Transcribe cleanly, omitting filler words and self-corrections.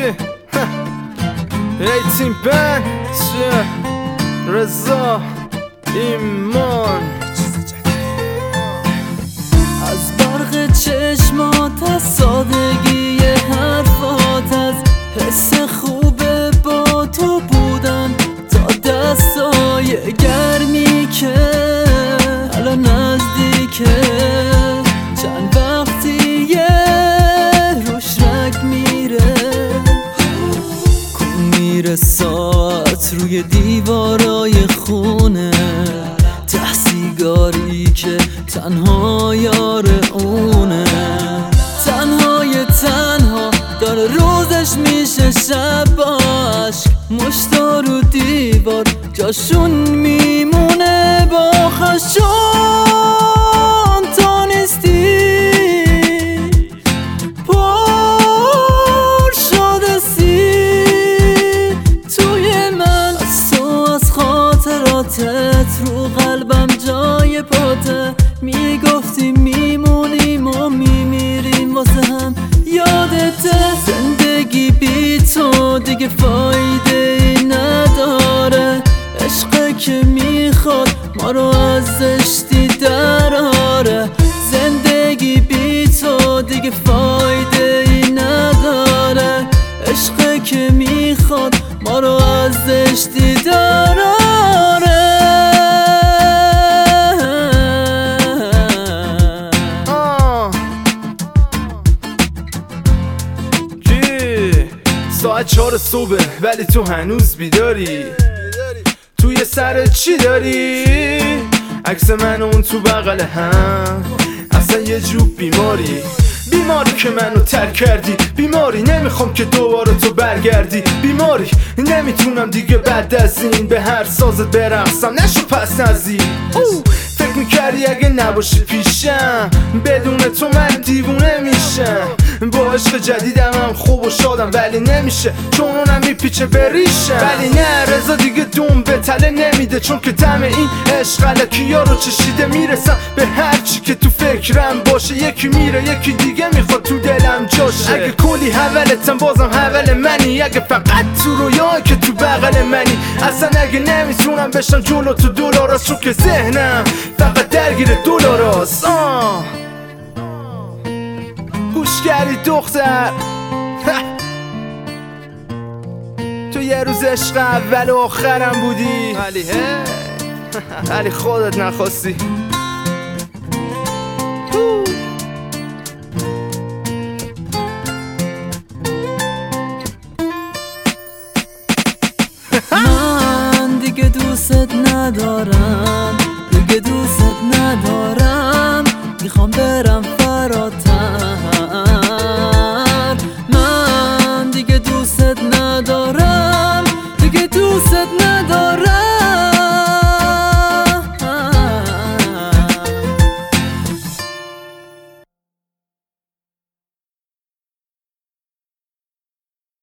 ایتین بند رضا ایمان از برق چشمات، از سادگی حرفات، از حس خوب با تو بودن تا دستای گرمی که الان نزدیکه. چند وقتیه روش رگ میره، کن میره ساعت روی دیوارای خونه، ته سیگاری که تنها یار اونه، تنها داره روزش میشه شب عشق، مشتا رو دیوار جاشون میمونه با خشون. تا نیستی پر شده سی توی من، از تو از خاطراتت رو قلبم جای پاته. میگفتی میمونیم و میمیریم واسه هم، یادته زندگی بی تو دیگه فایده ای نداره. عشقه که میخواد ما رو از زشتی دراره، زندگی بی تو دیگه فایده ای نداره. عشقه که میخواد ما رو از زشتی دراره. ساعت 4 صبح ولی تو هنوز بیداری، توی سرت چی داری؟ عکس من اون تو بغل هم، اصلا یه جوب بیماری که منو ترک کردی، بیماری نمیخوام که دوباره تو برگردی، بیماری نمیتونم دیگه بعد از این به هر سازت برقصم، نشو پس نزدی. فکر میکردی اگه نباشی پیشم بدون تو من دیوونه میشم. با عشق جدیدم هم خوب و شادم ولی نمیشه چون اونم میپیچه به ریشم. ولی نه رضا دیگه دوم به تله نمیده، چون که دم این عشق الکیا رو چشیده. میرسم به هرچی که تو فکرم باشه، یکی میره یکی دیگه میخواد تو دلم جاشه. اگه کلی حولتم بازم حول منی، اگه فقط تو رویا که تو بغل منی. اصلا اگه نمیتونم بشم جلو تو دلاراست، چون که ذهنم فقط درگیر دلاراست. گوش کردی دختر تو یه روز عشق اول و آخرم بودی، ولی خودت نخواستی. من دیگه دوست ندارم، دیگه دوست ندارم، میخوام برم